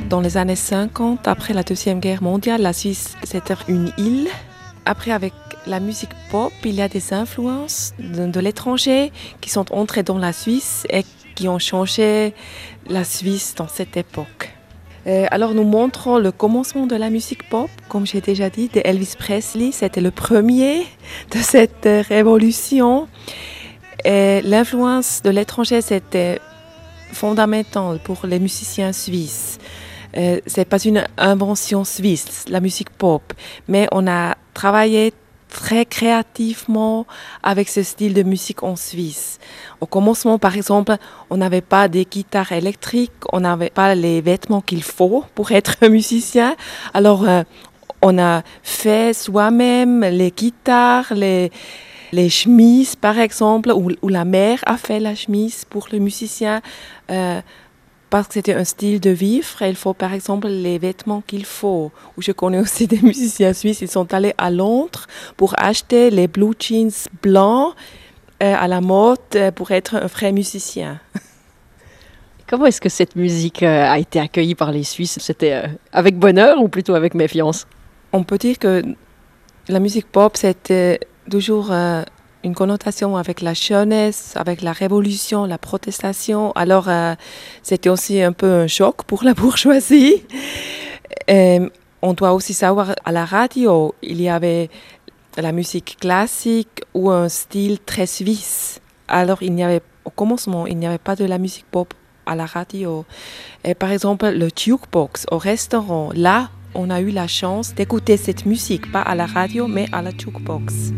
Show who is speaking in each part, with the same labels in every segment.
Speaker 1: Dans les années 50, après la Deuxième Guerre mondiale, la Suisse, c'était une île. Après, avec la musique pop, il y a des influences de l'étranger qui sont entrées dans la Suisse et qui ont changé la Suisse dans cette époque. Alors, nous montrons le commencement de la musique pop, comme j'ai déjà dit, de Elvis Presley. C'était le premier de cette révolution. Et l'influence de l'étranger, c'était fondamental pour les musiciens suisses. C'est pas une invention suisse, la musique pop, mais on a travaillé très créativement avec ce style de musique en Suisse. Au commencement, par exemple, on n'avait pas des guitares électriques, on n'avait pas les vêtements qu'il faut pour être musicien. Alors, on a fait soi-même les guitares, les chemises, par exemple, ou la mère a fait la chemise pour le musicien parce que c'était un style de vivre. Il faut, par exemple, les vêtements qu'il faut. Ou je connais aussi des musiciens suisses, ils sont allés à Londres pour acheter les blue jeans blancs à la mode pour être un vrai musicien.
Speaker 2: Comment est-ce que cette musique a été accueillie par les Suisses? C'était avec bonheur ou plutôt avec méfiance?
Speaker 1: On peut dire que la musique pop, c'était toujours une connotation avec la jeunesse, avec la révolution, la protestation. Alors, c'était aussi un peu un choc pour la bourgeoisie. On doit aussi savoir, à la radio, il y avait la musique classique ou un style très suisse. Alors, au commencement, il n'y avait pas de la musique pop à la radio. Et par exemple, le jukebox au restaurant, là, on a eu la chance d'écouter cette musique, pas à la radio, mais à la jukebox.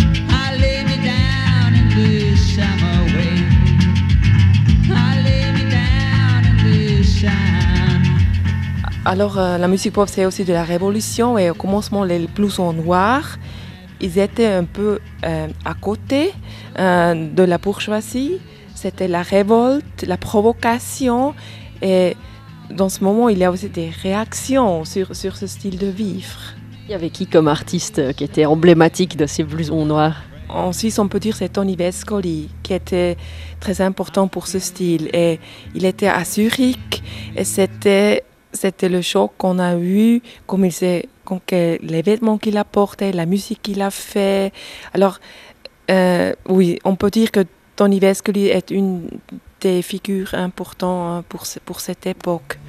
Speaker 1: Alors, la musique pop, c'est aussi de la révolution. Et au commencement, les blousons noirs, ils étaient un peu à côté de la bourgeoisie. C'était la révolte, la provocation. Et dans ce moment, il y a aussi des réactions sur ce style de vivre.
Speaker 2: Il y avait qui comme artiste qui était emblématique de ces blousons noirs?
Speaker 1: En Suisse, on peut dire que c'est Tony Vescoli qui était très important pour ce style. Et il était à Zurich et c'était le choc qu'on a eu, comme les vêtements qu'il a portés, la musique qu'il a fait. Alors, oui, on peut dire que Tony Vescoli est une des figures importantes pour cette époque.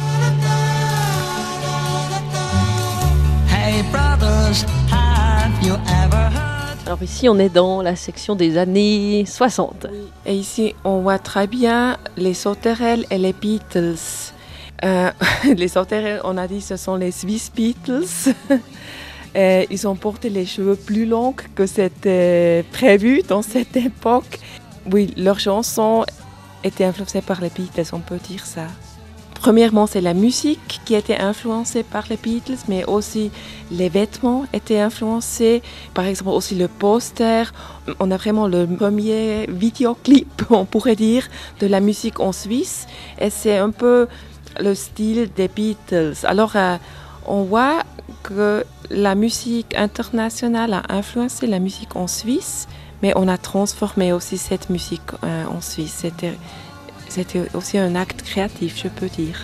Speaker 2: Hey brothers, have you ever heard? Alors ici, on est dans la section des années 60.
Speaker 1: Et ici, on voit très bien les sauterelles et les Beatles. Les sauterelles, on a dit, ce sont les Swiss Beatles. Ils ont porté les cheveux plus longs que c'était prévu dans cette époque. Oui, leurs chansons étaient influencées par les Beatles, on peut dire ça. Premièrement, c'est la musique qui était influencée par les Beatles, mais aussi les vêtements étaient influencés. Par exemple, aussi le poster. On a vraiment le premier vidéoclip, on pourrait dire, de la musique en Suisse. Et c'est un peu le style des Beatles. Alors, on voit que la musique internationale a influencé la musique en Suisse, mais on a transformé aussi cette musique en Suisse. C'était aussi un acte créatif, je peux dire.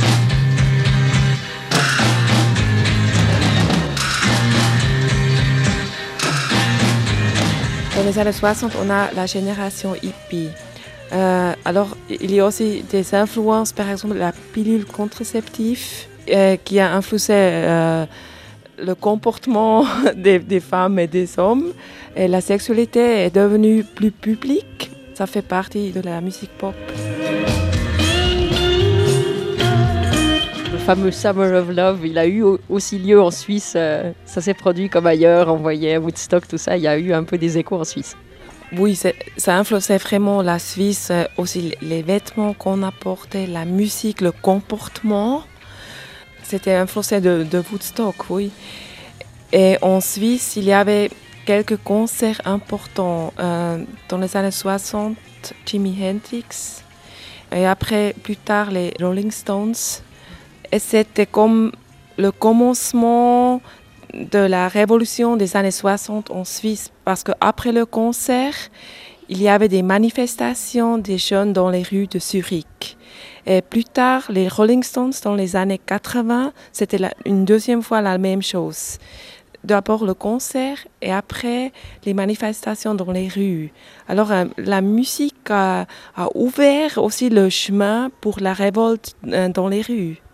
Speaker 1: Dans les années 60, on a la génération hippie. Alors, il y a aussi des influences, par exemple la pilule contraceptive, qui a influencé le comportement des femmes et des hommes. Et la sexualité est devenue plus publique. Ça fait partie de la musique pop.
Speaker 2: Le fameux Summer of Love, il a eu aussi lieu en Suisse. Ça s'est produit comme ailleurs, on voyait Woodstock, tout ça. Il y a eu un peu des échos en Suisse.
Speaker 1: Oui, ça influençait vraiment la Suisse. Aussi les vêtements qu'on apportait, la musique, le comportement. C'était influencé de Woodstock, oui. Et en Suisse, il y avait quelques concerts importants. Dans les années 60, Jimi Hendrix. Et après, plus tard, les Rolling Stones. Et c'était comme le commencement de la révolution des années 60 en Suisse. Parce qu'après le concert, il y avait des manifestations des jeunes dans les rues de Zurich. Et plus tard, les Rolling Stones, dans les années 80, c'était une deuxième fois la même chose. D'abord le concert et après les manifestations dans les rues. Alors la musique a ouvert aussi le chemin pour la révolte dans les rues.